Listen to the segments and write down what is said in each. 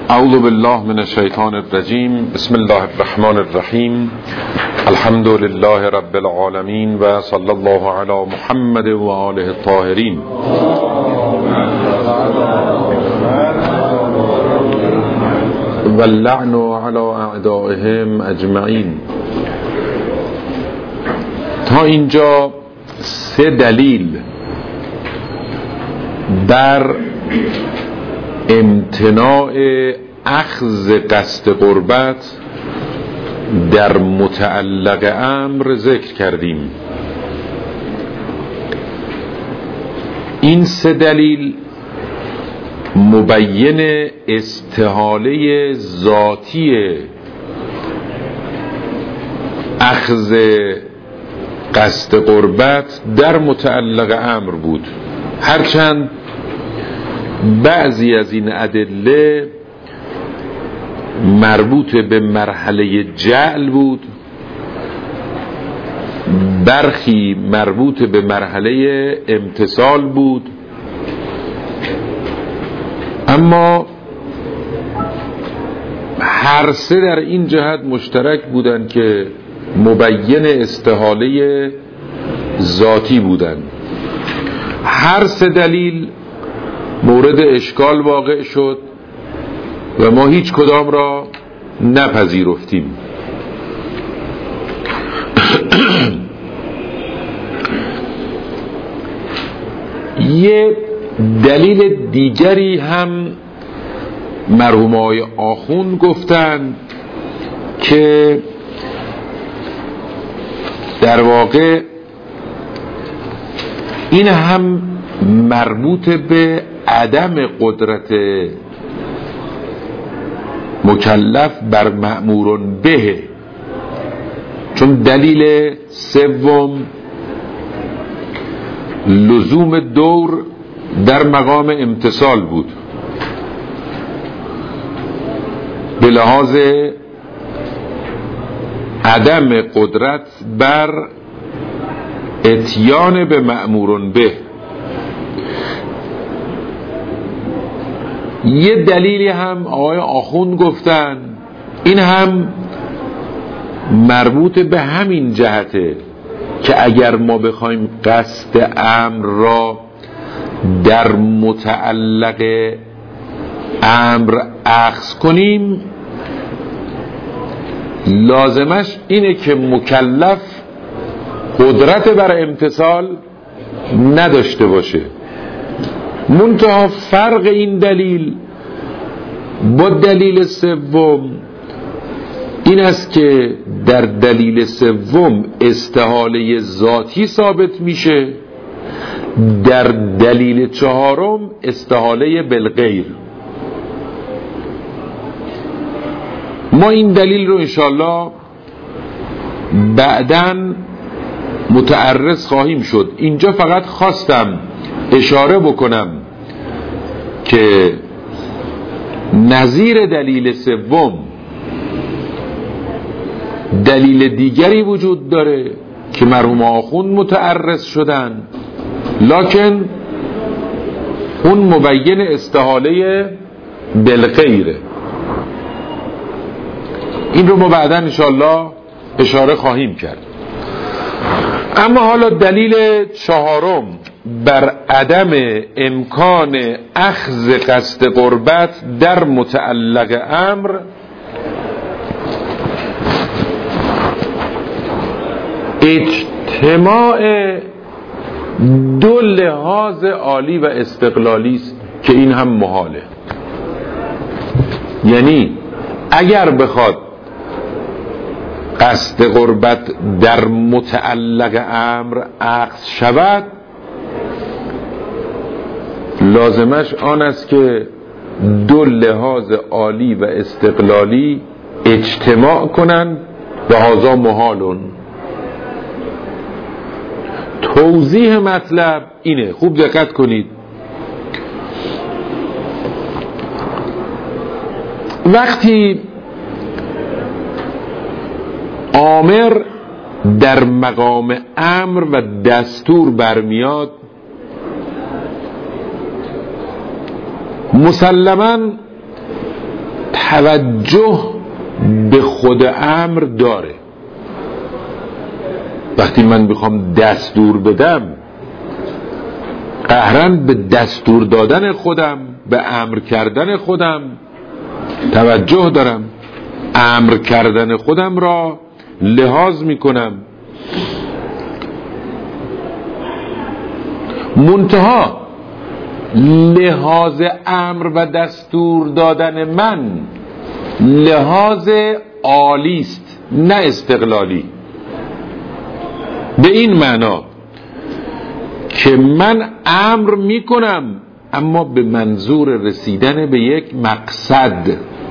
اعوذ بالله من الشیطان الرجیم. بسم الله الرحمن الرحیم. الحمد لله رب العالمین و صلی الله علی محمد و آله الطاهرین. و اللعن علی اعدائهم اجمعین. تا اینجا سه دلیل بر امتناع اخذ قصد قربت در متعلق امر ذکر کردیم. این سه دلیل مبین استحاله ذاتی اخذ قصد قربت در متعلق امر بود، هرچند بعضی از این ادله مربوط به مرحله جعل بود، برخی مربوط به مرحله امتثال بود، اما هر سه در این جهت مشترک بودند که مبین استحاله ذاتی بودند. هر سه دلیل مورد اشکال واقع شد و ما هیچ کدام را نپذیرفتیم. یه دلیل دیگری هم مرحوم آقای آخوند گفتن که در واقع این هم مربوط به عدم قدرت مکلف بر مأمور به، چون دلیل سوم لزوم دور در مقام امتثال بود به لحاظ عدم قدرت بر اتیان به مأمور به. یه دلیلی هم آقای آخوند گفتن، این هم مربوط به همین جهته که اگر ما بخوایم قصد امر را در متعلق امر اخذ کنیم، لازمش اینه که مکلف قدرت بر امتثال نداشته باشه. منتها فرق این دلیل با دلیل سوم این است که در دلیل سوم استحاله ذاتی ثابت میشه، در دلیل چهارم استحاله بالغیر. ما این دلیل رو انشاءالله بعداً متعرض خواهیم شد. اینجا فقط خواستم اشاره بکنم که نظیر دلیل سوم دلیل دیگری وجود داره که مرحوم آخوند متعرض شدن، لکن اون مبین استحاله بالغیره. این رو ما بعداً انشاءالله اشاره خواهیم کرد. اما حالا دلیل چهارم بر عدم امکان اخذ قصد قربت در متعلق امر اجتماع دو لحاظ عالی و استقلالی است که این هم محاله. یعنی اگر بخواد قصد قربت در متعلق امر اخذ شود، لازمش آن است که دو لحاظ عالی و استقلالی اجتماع کنند و هذا محالون. توضیح مطلب اینه، خوب دقت کنید. وقتی آمر در مقام امر و دستور برمیاد، مسلماً توجه به خود امر داره. وقتی من بخوام دستور بدم، قهرن به دستور دادن خودم، به امر کردن خودم توجه دارم، امر کردن خودم را لحاظ میکنم. منتها لحاظ امر و دستور دادن من لحاظ عالی است، نه استقلالی. به این معنا که من امر میکنم اما به منظور رسیدن به یک مقصد.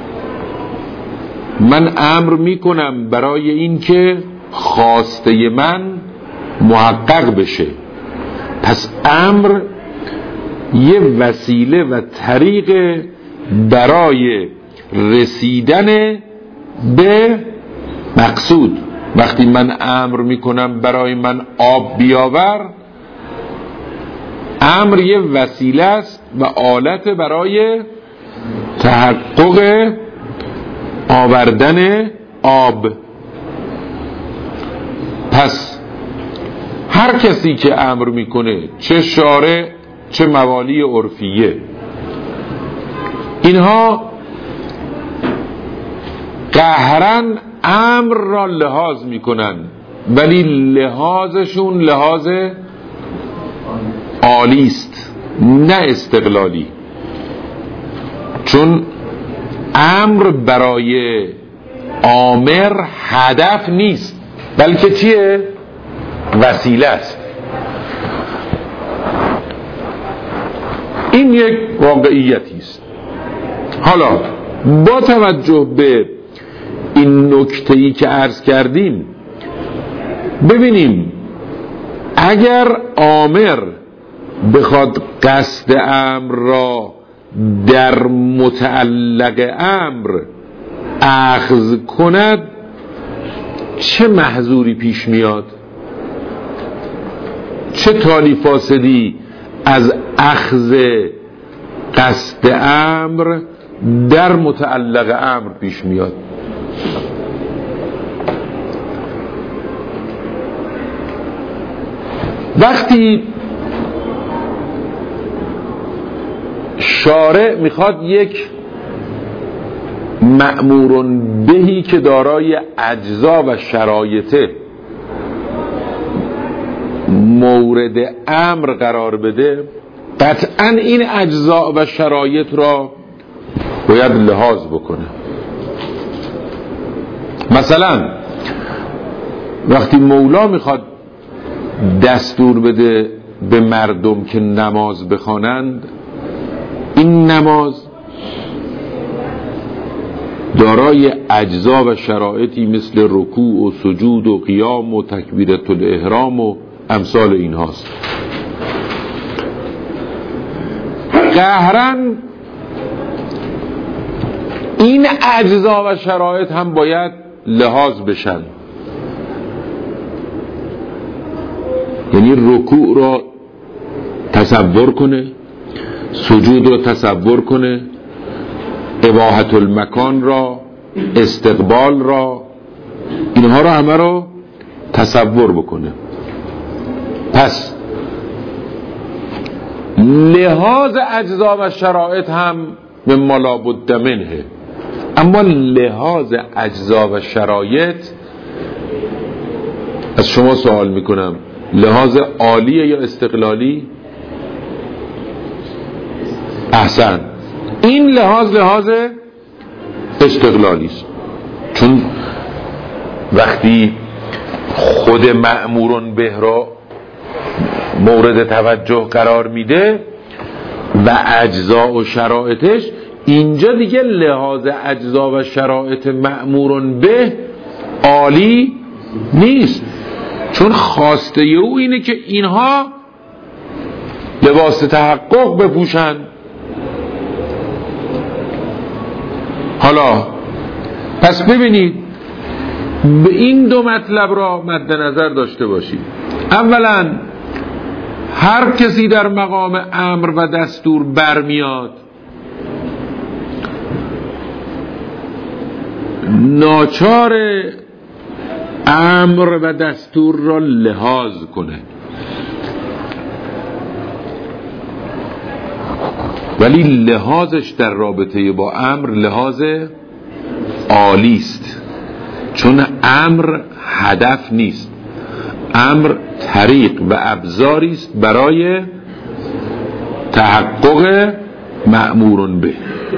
من امر میکنم برای اینکه خواسته من محقق بشه. پس امر یه وسیله و طریق برای رسیدن به مقصود. وقتی من امر میکنم برای من آب بیاور، امر یه وسیله است و آلت برای تحقق آوردن آب. پس هر کسی که امر میکنه، چه شارع چه موالی عرفیه، اینها قهرن امر را لحاظ میکنن، ولی لحاظشون لحاظ عالی است، نه استقلالی. چون امر برای آمر هدف نیست، بلکه چیه؟ وسیله است. این یک واقعیتی است. حالا با توجه به این نکته‌ای که عرض کردیم، ببینیم اگر آمر بخواد قصد امر را در متعلق امر اخذ کند، چه محظوری پیش میاد؟ چه تالی فاسدی از اخذ قصد امر در متعلق امر پیش میاد؟ وقتی شارع میخواد یک مأمورون بهی که دارای اجزا و شرایطه مورد امر قرار بده، قطعا این اجزا و شرایط را باید لحاظ بکنه. مثلا وقتی مولا میخواد دستور بده به مردم که نماز بخوانند، این نماز دارای اجزا و شرایطی مثل رکوع و سجود و قیام و تکبیرة الاحرام و امثال این هاست. قهرن این اجزا و شرایط هم باید لحاظ بشن. یعنی رکوع را تصور کنه، سجود را تصور کنه، اباحة المکان را، استقبال را، اینها را همه را تصور بکنه. پس لحاظ اجزا و شرایط هم مما لا بد منه، اما لحاظ اجزا و شرایط از شما سوال میکنم، لحاظ عالیه یا استقلالی؟ احسن، این لحاظ استقلالی است. چون وقتی خود مأمورون به را مورد توجه قرار میده و اجزا و شرایطش، اینجا دیگه لحاظ اجزا و شرایط مأمورون به عالی نیست، چون خواسته او اینه که اینها لباس تحقق بپوشن. حالا پس ببینید، به این دو مطلب را مد نظر داشته باشید. اولا، هر کسی در مقام امر و دستور برمیاد ناچار امر و دستور را لحاظ کنه، ولی لحاظش در رابطه با امر لحاظ عالی است، چون امر هدف نیست، امر طریق و ابزاری است برای تحقق مأمور به.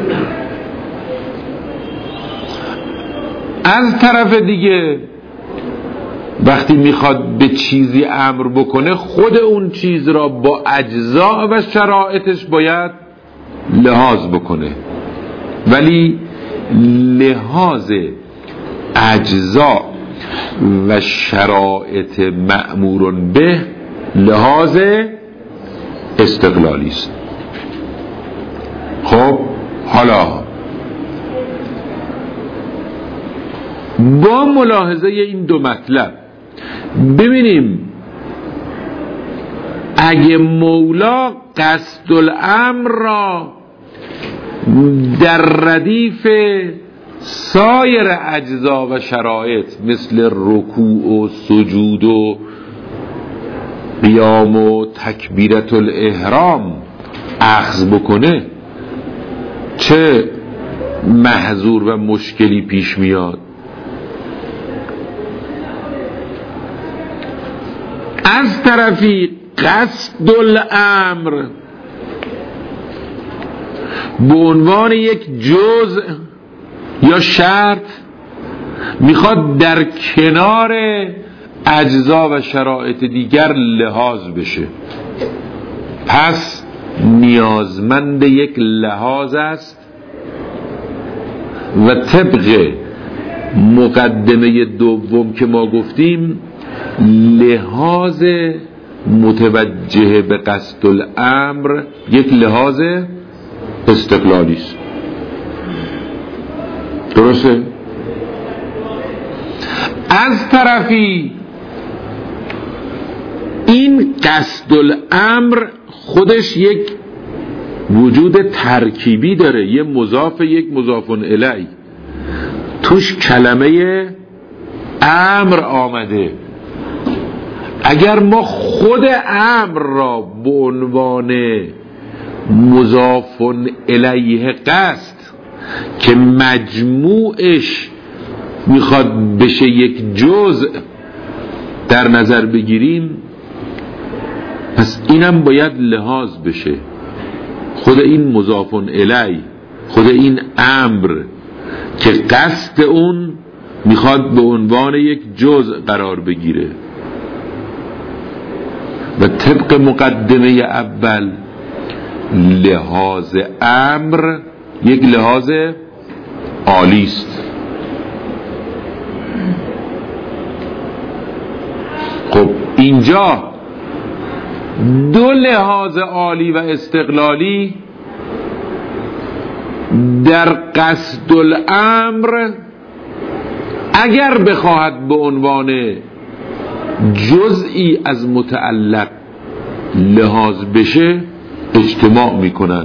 از طرف دیگه وقتی میخواد به چیزی امر بکنه، خود اون چیز را با اجزا و شرایطش باید لحاظ بکنه، ولی لحاظ اجزا و شرایط مأمور به لحاظ استقلالی است. خب حالا با ملاحظه این دو مطلب ببینیم اگه مولا قصد الامر را در ردیف سایر اجزا و شرایط مثل رکوع و سجود و قیام و تکبیرت الاحرام اخذ بکنه، چه محظور و مشکلی پیش میاد؟ از طرفی قصد الامر به عنوان یک جزء یا شرط میخواد در کنار اجزا و شرایط دیگر لحاظ بشه، پس نیازمند یک لحاظ است و طبق مقدمه دوم که ما گفتیم لحاظ متوجه به قصد الامر یک لحاظ استقلالی است. درسته؟ از طرفی این قصد الامر خودش یک وجود ترکیبی داره، یه مضاف یک مضاف الیه، توش کلمه امر آمده. اگر ما خود امر را به عنوان مضاف الیه قصد که مجموعش میخواد بشه یک جزء در نظر بگیریم، پس اینم باید لحاظ بشه. خود این مضاف الیه، خود این امر که قصد اون میخواد به عنوان یک جزء قرار بگیره و طبق مقدمه اول لحاظ امر یک لحاظ عالی است. خب اینجا دو لحاظ عالی و استقلالی در قصد الامر اگر بخواهد به عنوان جزئی از متعلق لحاظ بشه اجتماع میکنن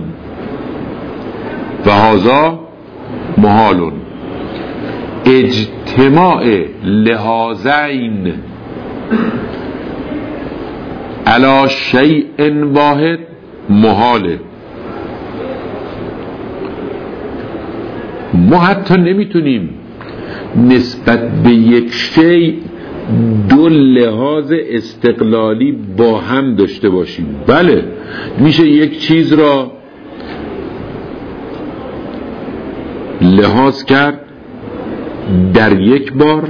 و هذا محال. اجتماع لحاظین علی شیء واحد محاله. ما حتی نمیتونیم نسبت به یک شیء دو لحاظ استقلالی با هم داشته باشیم. بله میشه یک چیز را لحاظ کرد در یک بار،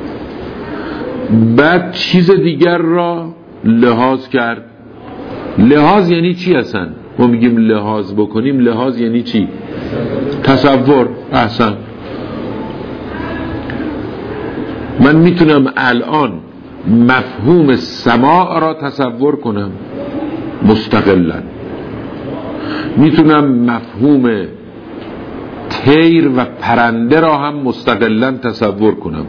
بعد چیز دیگر را لحاظ کرد. لحاظ یعنی چی اصلا؟ ما میگیم لحاظ بکنیم، لحاظ یعنی چی؟ تصور. احسن. من میتونم الان مفهوم سماع را تصور کنم مستقلا، میتونم مفهوم طیر و پرنده را هم مستقلا تصور کنم،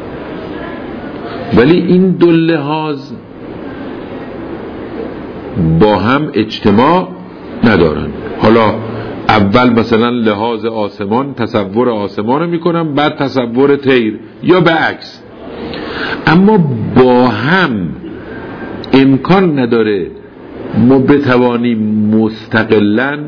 ولی این دو لحاظ با هم اجتماع ندارن. حالا اول مثلا لحاظ آسمان، تصور آسمان رو میکنم، بعد تصور طیر یا به عکس. اما با هم امکان نداره ما بتوانیم مستقلاً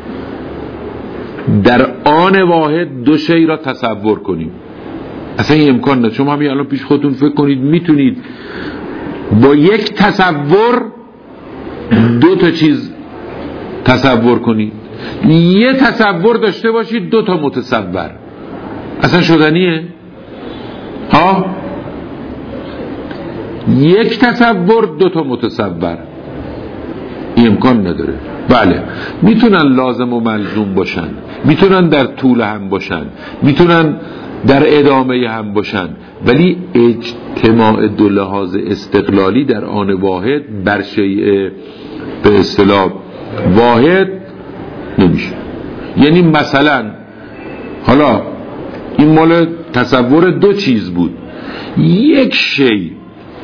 در آن واحد دو شی را تصور کنیم. اصلا این امکان نداره. شما همین الان پیش خودتون فکر کنید میتونید با یک تصور دو تا چیز تصور کنید؟ یه تصور داشته باشید دو تا متصور، اصلا شدنیه؟ ها؟ یک تصور دو تا متصور این امکان نداره. بله میتونن لازم و ملزوم باشن، میتونن در طول هم باشن، میتونن در ادامه هم باشن، ولی اجتماع دو لحاظ استقلالی در آن واحد بر شیء به اصطلاح واحد نمیشه. یعنی مثلا حالا این مال تصور دو چیز بود، یک شی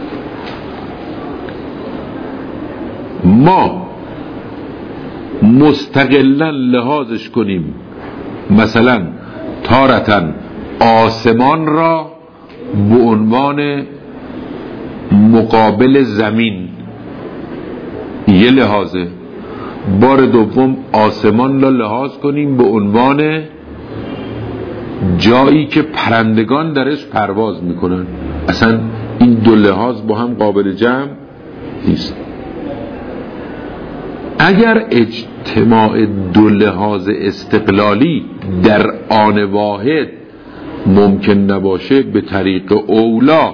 ما مستقلا لحاظش کنیم، مثلا تارتن آسمان را به عنوان مقابل زمین یه لحاظه، بار دوم آسمان را لحاظ کنیم به عنوان جایی که پرندگان درش پرواز میکنن. اصلا این دو لحاظ با هم قابل جمع نیست. اگر اجتماع دو لحاظ استقلالی در آن واحد ممکن نباشه، به طریق اولا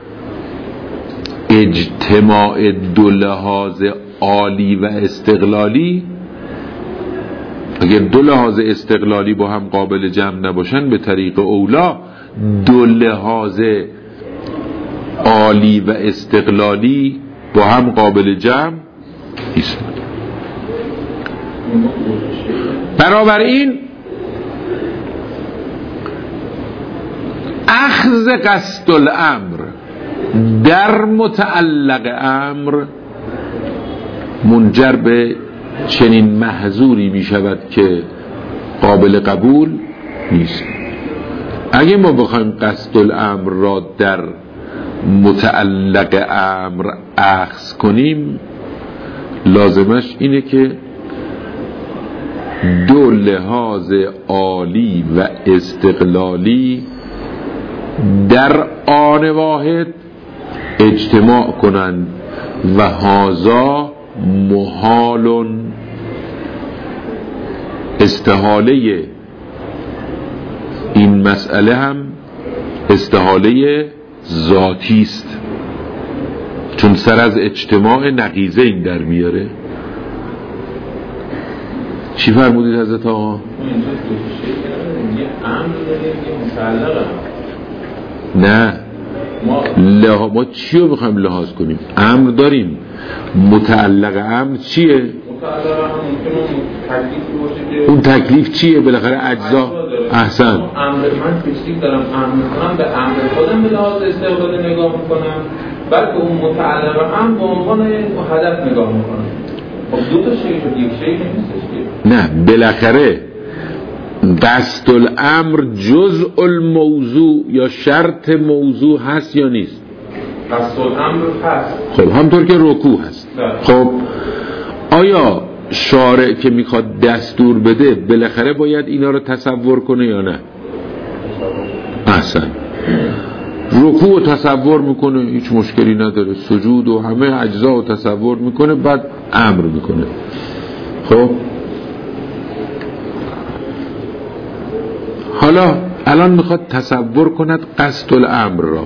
اجتماع دو لحاظ عالی و استقلالی، اگر دو لحاظ استقلالی با هم قابل جمع نباشن، به طریق اولا دو لحاظ عالی و استقلالی با هم قابل جمع نیست. بنابراین اخذ قصد الامر در متعلق امر منجر به چنین محظوری می شود که قابل قبول نیست. اگه ما بخوایم قصد الامر را در متعلق امر اخذ کنیم، لازمش اینه که دو لحاظ عالی و استقلالی در آن واحد اجتماع کنند و هذا محال. استحاله این مسئله هم استحاله ذاتی است، چون سر از اجتماع نقیضه این در میاره. چی فرمودید حضرت آقا؟ نه ما چی رو بخوایم لحاظ کنیم؟ امر داریم، متعلق امر چیه؟ اون تکلیف چیه؟ بالاخره اجزا. احسن. امر من تکلیف دارم امر میکنم، به امر خودم به لحاظ استقلالی نگاه میکنم، بعد به اون متعلق امر به عنوان هدف نگاه میکنم. خب دو تا شی شد، یک شی نیستش. نه بالاخره قصد الامر جزء الموضوع یا شرط موضوع هست یا نیست؟ قصد الامر هست. خب همطور که رکوع هست. خب آیا شارع که میخواد دستور بده بالاخره باید اینا رو تصور کنه یا نه؟ احسن. رکوع تصور میکنه، هیچ مشکلی نداره، سجود و همه اجزا رو تصور میکنه، بعد امر میکنه. خب حالا الان میخواد تصور کند قصد الامر را.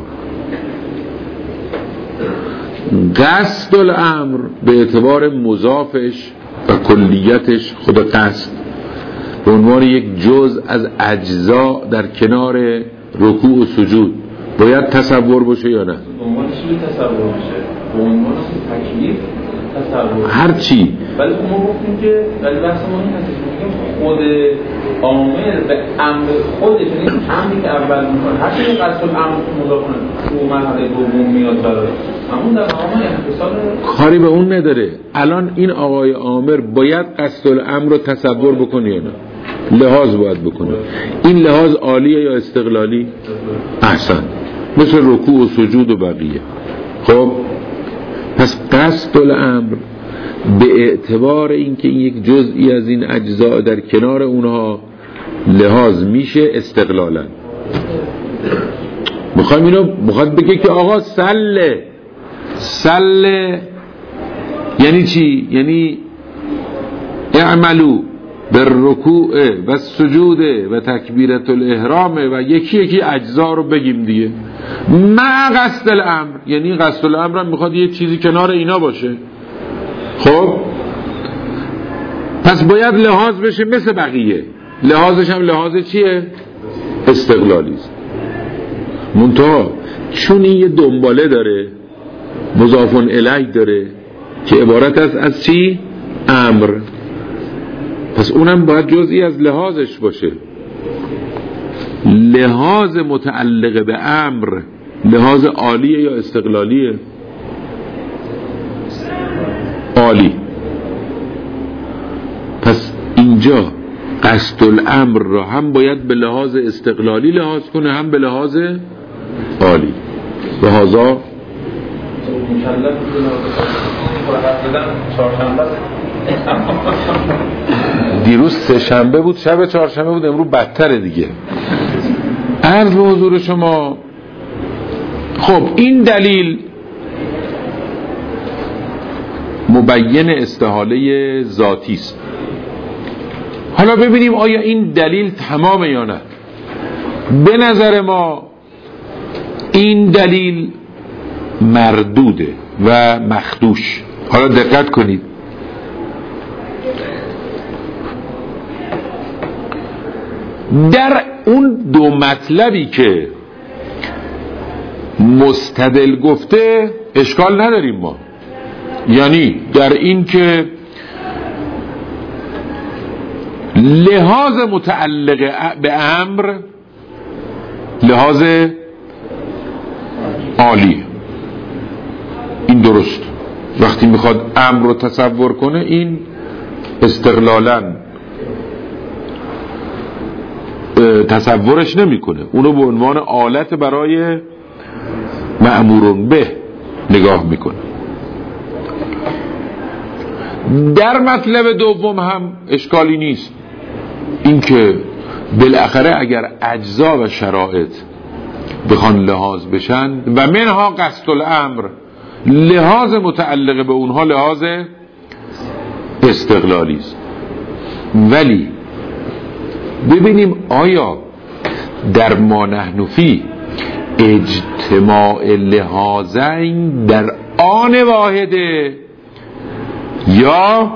قصد الامر به اعتبار مضافش و کلیتش، خود قصد به عنوان یک جزء از اجزا در کنار رکوع و سجود باید تصور باشه یا نه؟ به عنوان چی تصور باشه؟ به عنوان تکلیف تصور. هر چی. ولی ما گفتیم که ولی بحث ما این هستش، خود عامل به امر خودش، یعنی امری که اول میکنه هر چیزی قصد الامر مضاف کنه تو مرحله دوم میاد برای همون در مقام انفصال کاری به اون نداره. الان این آقای عامر باید قصد الامر رو تصور بکنه یا نه؟ لحاظ باید بکنه. این لحاظ عالیه یا استقلالی؟ احسن، مثل رکوع و سجود و بقیه. خب پس قصد الامر به اعتبار اینکه این یک جزئی از این اجزاء در کنار اونها لحاظ میشه استقلالا. میخوایم اینو میخواد بگه که آقا سله یعنی چی؟ یعنی اعملو بالرکوع و سجود و تکبیرت الاحرام و یکی اجزا رو بگیم دیگه. مع قصد الامر، یعنی قصد الامر هم میخواد یه چیزی کنار اینا باشه. خب پس باید لحاظ بشه مثل بقیه. لحاظش هم لحاظ چیه؟ استقلالی است. منتها چون این یه دنباله داره، مضاف الیه داره که عبارت است از چی؟ امر، پس اونم باید جزئی از لحاظش باشه. لحاظ متعلق به امر لحاظ عالیه یا استقلالیه؟ عالی. پس اینجا قصد الامر را هم باید به لحاظ استقلالی لحاظ کنه، هم به لحاظ عالی. به هذا دیروز سه شنبه بود، شب چهارشنبه بود، امروز بدتره دیگه. عرض به حضور شما خب این دلیل مبین استحاله ذاتی است. حالا ببینیم آیا این دلیل تمامه یا نه. به نظر ما این دلیل مردوده و مخدوش. حالا دقت کنید، در اون دو مطلبی که مستدل گفته اشکال نداریم ما، یعنی در این که لحاظ متعلق به امر لحاظ عالی، این درست. وقتی میخواد امر رو تصور کنه این استقلالاً تصورش نمیکنه، اونو به عنوان آلت برای مأمورون به نگاه میکنه. در مطلب دوم هم اشکالی نیست، اینکه بالاخره اگر اجزا و شرایط بخوان لحاظ بشن و منها قصد الامر، لحاظ متعلق به اونها لحاظ استقلالی است. ولی ببینیم آیا در ما نحن فی اجتماع لحاظین در آن واحده یا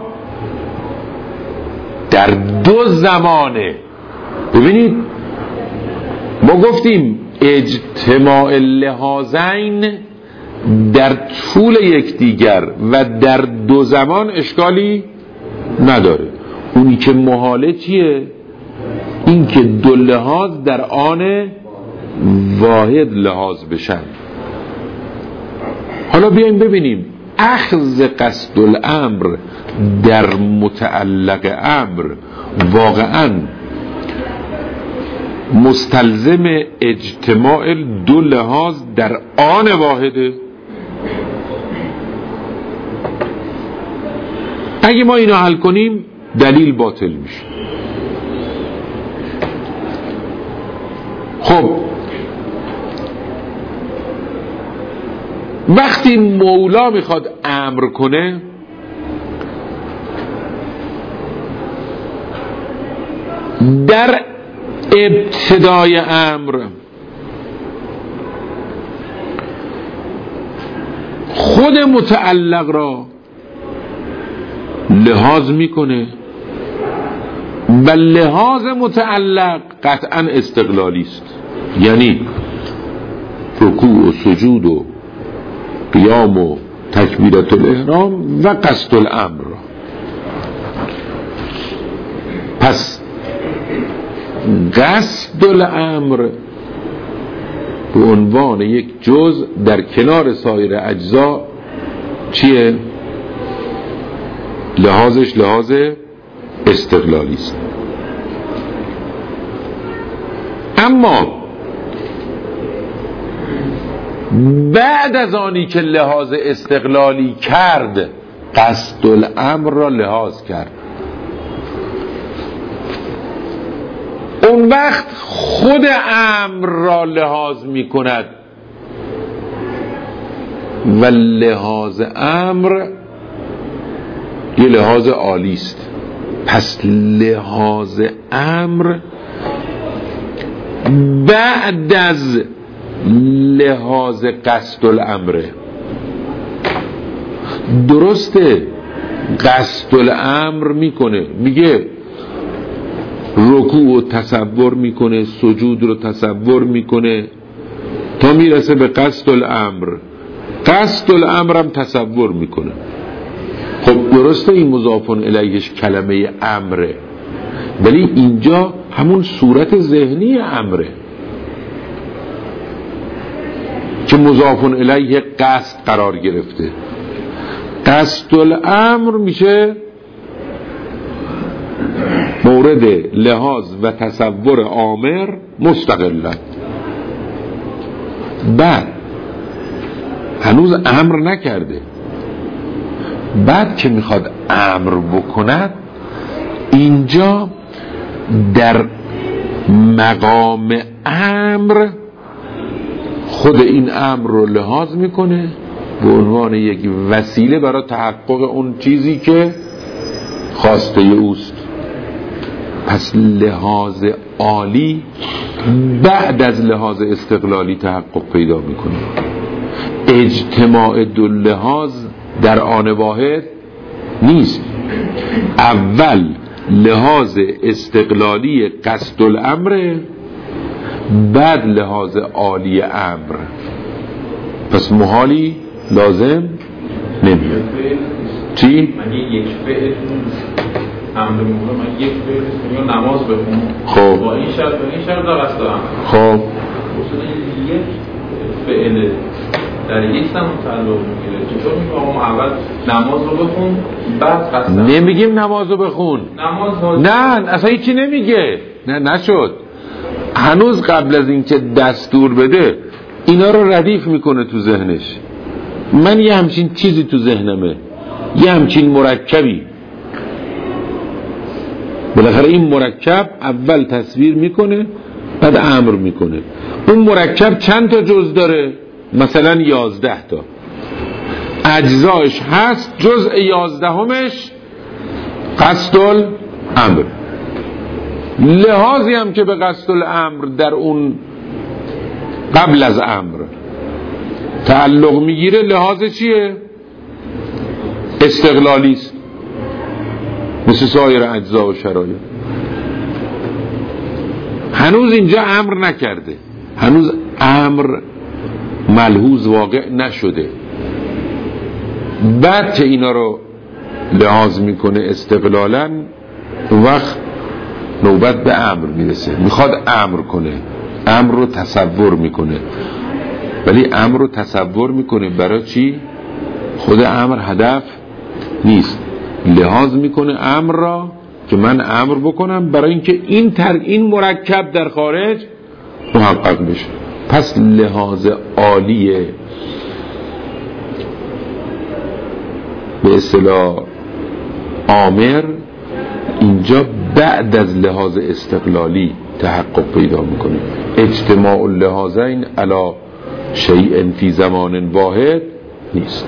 در دو زمانه. ببینید ما گفتیم اجتماع لحاظین در طول یکدیگر و در دو زمان اشکالی نداره. اونی که محاله چیه؟ این که دو لحاظ در آن واحد لحاظ بشن. حالا بیایم ببینیم اخذ قصد الامر در متعلق امر واقعا مستلزم اجتماع دو لحاظ در آن واحده؟ اگه ما اینو حل کنیم دلیل باطل میشه. خب وقتی مولا میخواد امر کنه در ابتدای امر خود متعلق را لحاظ میکنه و لحاظ متعلق قطعا استقلالی است، یعنی رکوع و سجود و قیام و تکبیرت الاحرام و قصد الامر. پس قصد الامر به عنوان یک جزء در کنار سایر اجزا چیه؟ لحاظش لحاظ استقلالی است. اما بعد از آنی که لحاظ استقلالی کرد، قصد الامر را لحاظ کرد، اون وقت خود امر را لحاظ می کند و لحاظ امر یه لحاظ عالی است. پس لحاظ امر بعد از لحاظ قصد الامره. درسته قصد الامر میکنه، میگه رکوع رو تصور میکنه، سجود رو تصور میکنه تا میرسه به قصد الامر. قصد الامر هم تصور میکنه. خب درسته این مضاف الیهش کلمه امره، ولی اینجا همون صورت ذهنی امره که مضاف الیه قصد قرار گرفته. قصد الامر میشه مورد لحاظ و تصور آمر مستقلا. بعد هنوز امر نکرده، بعد که میخواد امر بکند، اینجا در مقام امر خود این امر رو لحاظ میکنه به عنوان یک وسیله برای تحقق اون چیزی که خواسته اوست. پس لحاظ عالی بعد از لحاظ استقلالی تحقق پیدا میکنه. اجتماع دو لحاظ در آن واحد نیست. اول لحاظ استقلالی قصد الامر، بعد لحاظ عالی امر. پس محالی لازم نمیاد. چی؟ من یک فعل امر میگم، من یک فعل یا نماز بخونم، خب با این شرط و این شرط در قصد امر. خب اصلا یک فعل در یک زمان تعلق میگیره. چطور میگم اول نماز رو بخون بعد قصد امر؟ نمیگیم نماز رو بخون، نه اصلا هیچی نمیگه. نه نشد. هنوز قبل از اینکه دستور بده اینا رو ردیف میکنه تو ذهنش. من یه همچین چیزی تو ذهنمه، یه همچین مرکبی. بالاخره این مرکب اول تصویر میکنه بعد امر میکنه. اون مرکب چند تا جز داره؟ مثلا 11 تا اجزایش هست، جزء 11همش قصد الامر. لحاظی هم که به قصد الامر در اون قبل از امر تعلق میگیره لحاظ چیه؟ استقلالی است، مثل سایر اجزا و شرایط. هنوز اینجا امر نکرده، هنوز امر ملحوظ واقع نشده. بعد که اینا رو لحاظ میکنه استقلالا، وقت نوبت به امر میرسه. میخواد امر کنه، امر رو تصور میکنه. ولی امر رو تصور میکنه برای چی؟ خود امر هدف نیست. لحاظ میکنه امر را که من امر بکنم برای اینکه این مرکب در خارج محقق بشه. پس لحاظ عالیه به اصطلاح آمر اینجا بعد از لحاظ استقلالی تحقق پیدا میکنه. اجتماع اللحاظین علی شیء فی زمان واحد نیست.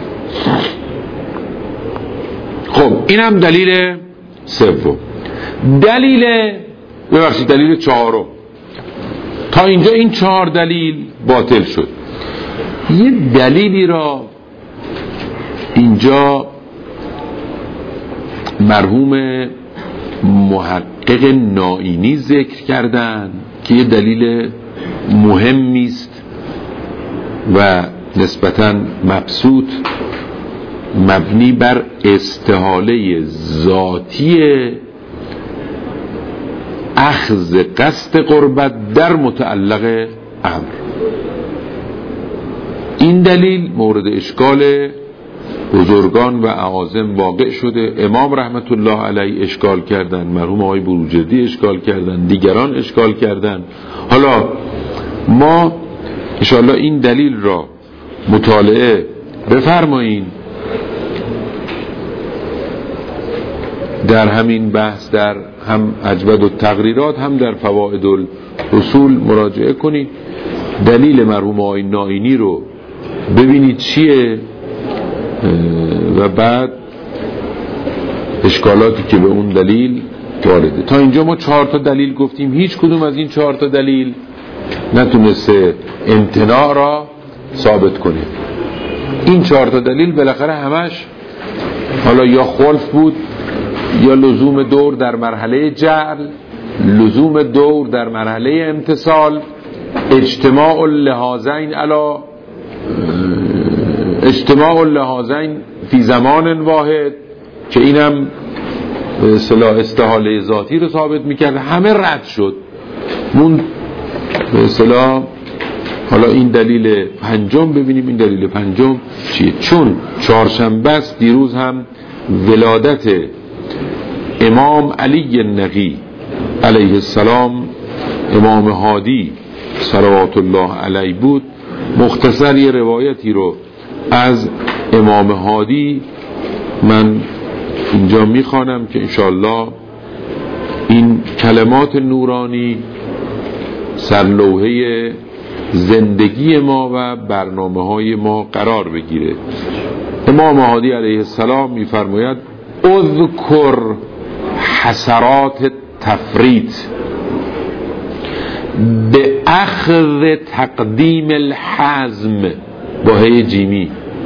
خب اینم دلیل سوم. دلیل چهارم. تا اینجا این 4 دلیل باطل شد. یه دلیلی را اینجا مرحوم محقق نائینی ذکر کردن که یه دلیل مهمی است و نسبتاً مبسوط، مبنی بر استحاله ذاتی اخذ قصد قربت در متعلق امر. این دلیل مورد اشکال بزرگان و اعاظم واقع شده. امام رحمت الله علیه اشکال کردن، مرحوم آقای بروجردی اشکال کردن، دیگران اشکال کردن. حالا ما انشاءالله این دلیل را مطالعه بفرمایین در همین بحث، در هم اجود التقریرات هم در فوائد الاصول مراجعه کنید. دلیل مرحوم آقای نائینی رو ببینید چیه و بعد اشکالاتی که به اون دلیل وارده. تا اینجا ما 4 تا دلیل گفتیم، هیچ کدوم از این 4 تا دلیل نتونسته امتناع را ثابت کنه. این 4 تا دلیل بالاخره همش حالا یا خلف بود، یا لزوم دور در مرحله جعل، لزوم دور در مرحله امتصال، اجتماع اللحاظین فی زمان واحد که اینم اصطلاح استحاله ذاتی رو ثابت میکرد، همه رد شد. مون به اصطلاح حالا این دلیل 5م ببینیم. این دلیل 5م چیه؟ چون چهارشنبه است، دیروز هم ولادت امام علی النقی علیه السلام، امام هادی صلوات الله علیه بود. مختصر یه روایتی رو از امام هادی من اینجا میخوانم که انشاءالله این کلمات نورانی سرلوحه زندگی ما و برنامه های ما قرار بگیره. امام هادی علیه السلام میفرماید اذکر حسرات تفریط به اخذ تقدیم الحزم با هی جیمی.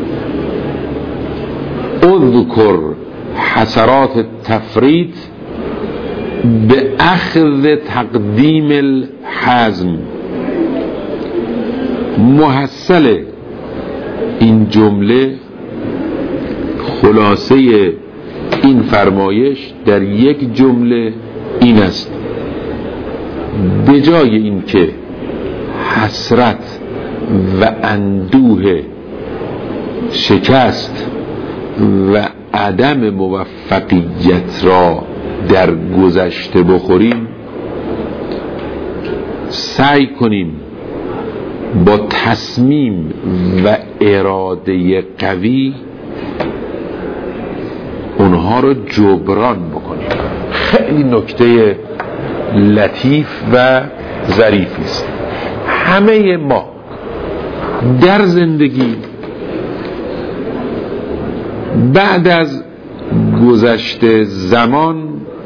اذکر حسرات تفریط به اخذ تقدیم الحزم. محصل این جمله، خلاصه این فرمایش در یک جمله این است: به جای این که حسرت و اندوه شکست و عدم موفقیت را در گذشته بخوریم، سعی کنیم با تصمیم و اراده قوی اونها رو جبران بکنیم. خیلی نکته لطیف و ظریفی است. همه ما در زندگی بعد از گذشته زمان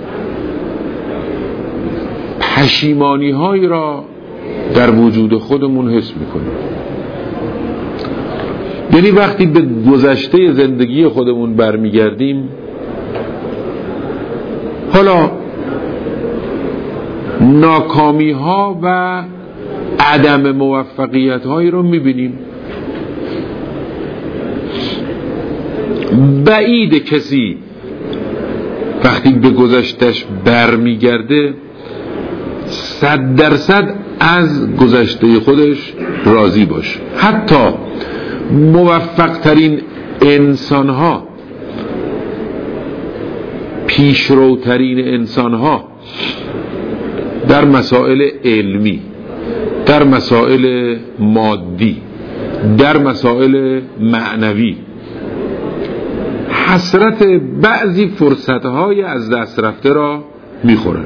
پشیمانی هایی را در وجود خودمون حس میکنیم. یعنی وقتی به گذشته زندگی خودمون برمیگردیم، حالا ناکامی ها و عدم موفقیت هایی رو میبینیم. بعید کسی وقتی به گذشتش برمیگرده 100% از گذشته خودش راضی باشه. حتی موفق ترین انسان ها، پیشروترین انسان ها در مسائل علمی، در مسائل مادی، در مسائل معنوی، حسرت بعضی فرصتهای از دست رفته را میخورن.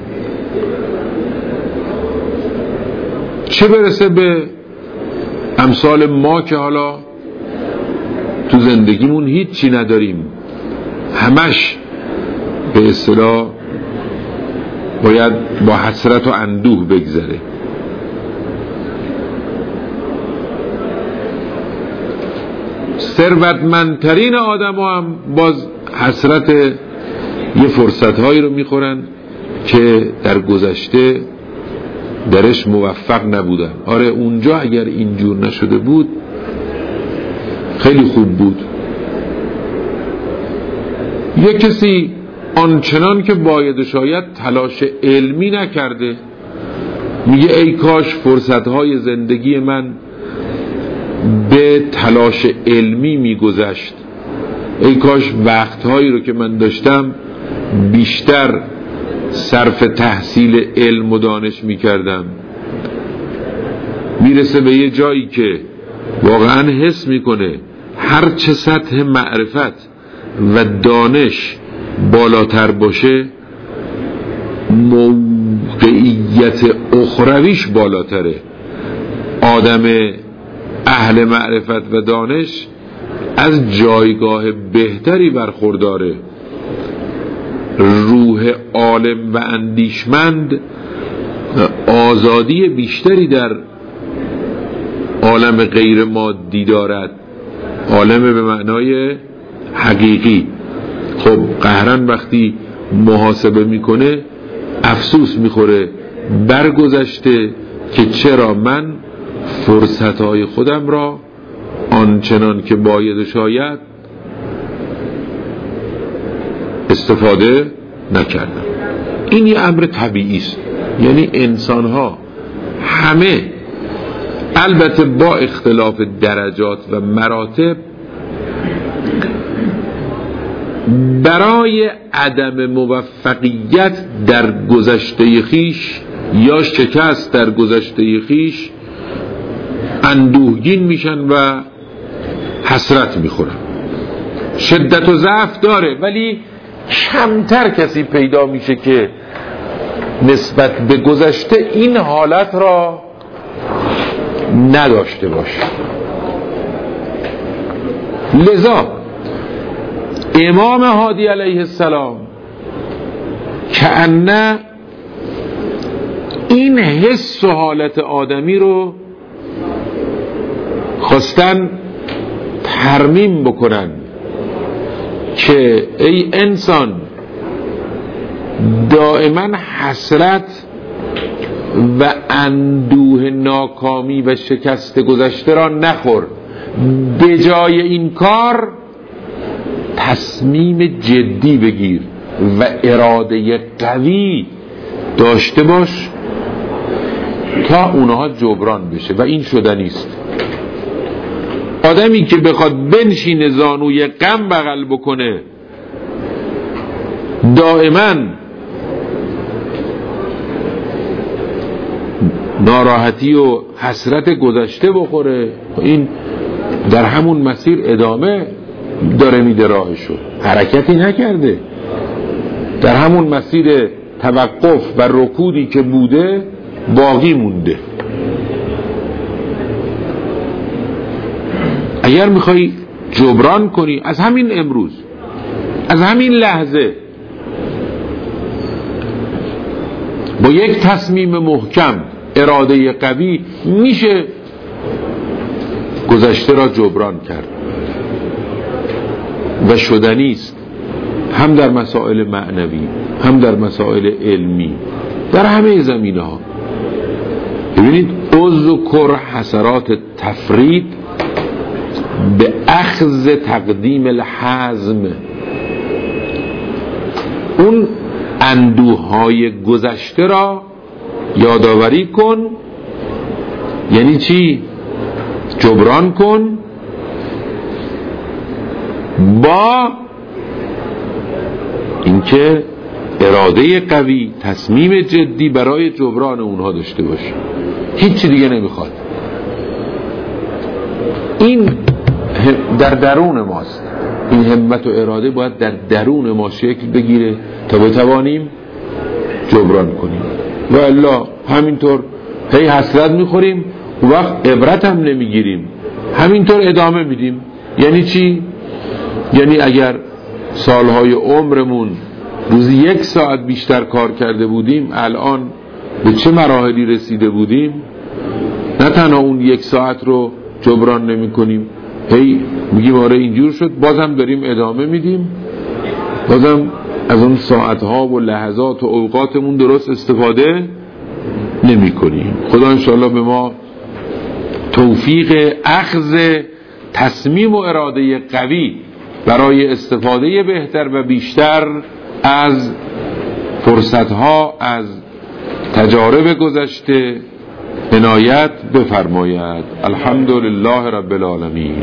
چه برسه به امثال ما که حالا تو زندگیمون هیچی نداریم، همش به اصطلاح باید با حسرت و اندوه بگذره. ثروتمندترین آدم هم باز حسرت یه فرصتهایی رو میخورن که در گذشته درش موفق نبودن. آره اونجا اگر اینجور نشده بود خیلی خوب بود. یه کسی آنچنان که باید و شاید تلاش علمی نکرده. میگه ای کاش فرصتهای زندگی من به تلاش علمی میگذشت، ای کاش وقتهایی رو که من داشتم بیشتر صرف تحصیل علم و دانش میکردم. میرسه به یه جایی که واقعا حس میکنه هر چه سطح معرفت و دانش بالاتر باشه موقعیت اخرویش بالاتره. آدم اهل معرفت و دانش از جایگاه بهتری برخورداره. روح عالم و اندیشمند آزادی بیشتری در عالم غیر مادی دارد، عالم به معنای حقیقی. خب قهرن وقتی محاسبه میکنه افسوس میخوره برگذشته که چرا من فرصتهای خودم را آنچنان که باید و شاید استفاده نکردم. این یه امر طبیعی است. یعنی انسانها همه، البته با اختلاف درجات و مراتب، برای عدم موفقیت در گذشته خیش یا شکست در گذشته خیش اندوهگین میشن و حسرت میخورن. شدت و ضعف داره، ولی کمتر کسی پیدا میشه که نسبت به گذشته این حالت را نداشته باشه. لذا امام هادی علیه السلام کأنه این حس و حالت آدمی رو خواستن ترمیم بکنن که ای انسان دائما حسرت و اندوه ناکامی و شکست گذشته را نخور، به جای این کار تصمیم جدی بگیر و اراده قوی داشته باش تا اونها جبران بشه و این شدنی است. آدمی که بخواد بنشینه زانوی غم بغل بکنه، دائما ناراحتی و حسرت گذشته بخوره، این در همون مسیر ادامه داره میده راهشو، حرکتی نکرده، در همون مسیر توقف و رکودی که بوده باقی مونده. اگر میخوای جبران کنی از همین امروز، از همین لحظه، با یک تصمیم محکم، اراده قوی، میشه گذشته را جبران کرد و شدنی است، هم در مسائل معنوی هم در مسائل علمی، در همه زمینه ها. ببینید اذکر حسرات تفرید به اخذ تقدیم الحزم. اون اندوهای گذشته را یادآوری کن. یعنی چی؟ جبران کن با اینکه اراده قوی، تصمیم جدی برای جبران اونها داشته باشه. هیچ دیگه نمیخواد. این در درون ماست. این همت و اراده باید در درون ما شکل بگیره تا بتوانیم جبران کنیم. و الا همینطور هی حسرت میخوریم و وقت عبرت هم نمیگیریم، همینطور ادامه میدیم. یعنی چی؟ یعنی اگر سالهای عمرمون روزی 1 ساعت بیشتر کار کرده بودیم، الان به چه مراحلی رسیده بودیم؟ نه تنها اون 1 ساعت رو جبران نمی کنیم، هی میگیم آره اینجور شد، بازم داریم ادامه میدیم، بازم از اون ساعتها و لحظات و اوقاتمون درست استفاده نمی کنیم. خدا انشاءالله به ما توفیق اخذ تصمیم و اراده قوی برای استفاده بهتر و بیشتر از فرصتها، از تجارب گذشته عنایت بفرماید. الحمدلله رب العالمین.